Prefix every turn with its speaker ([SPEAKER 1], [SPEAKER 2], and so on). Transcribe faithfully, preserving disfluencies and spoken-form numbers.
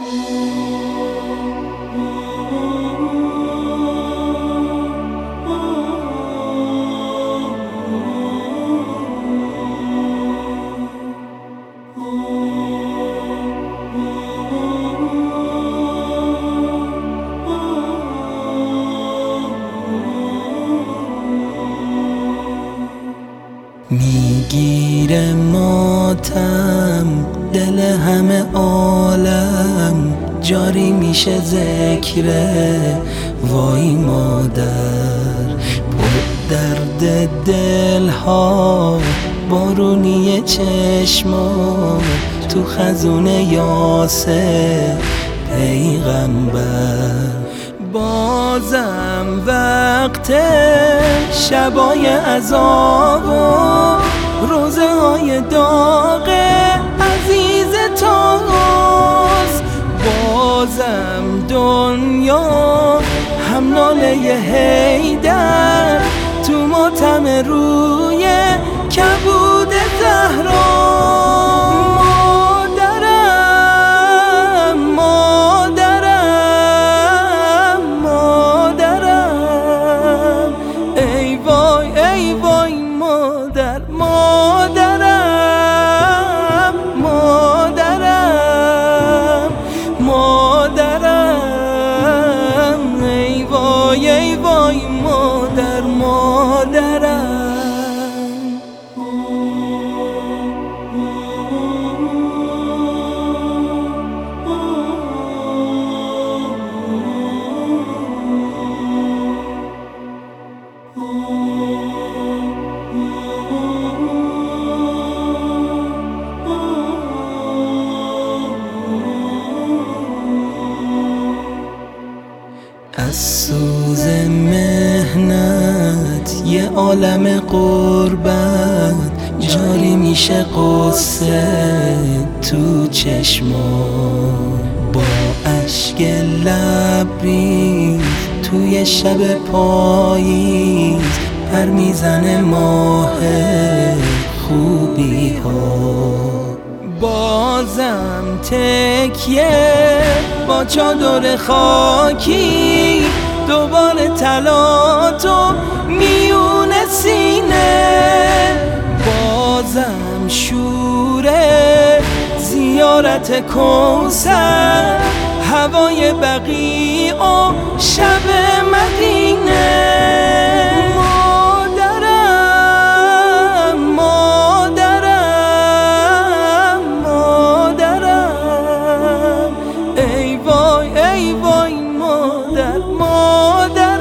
[SPEAKER 1] میگیره ماتم دل همه عالم، جاری میشه ذکره وای مادر. پر درد دلها بارونی چشما، تو خزون یاسه پیغمبر. بازم وقت شبای عذاب و روزه های داغ عزیز تاست. بازم دنیا هم ناله حیدر، تو ماتم روی کبود زهرا. ای وای مادر مادرم. از سوز مهنت یه عالم قربت، جاری میشه قصه تو چشما. با اشک لبریز توی شب پاییز، پر میزنه ماه خوبی ها. بازم تکیه با چادر خاکی، دوباره طلا تو میون سینه. بازم شوره زیارت کوثر، هوای بقیع و شب مدینه. ای وای مادر مادر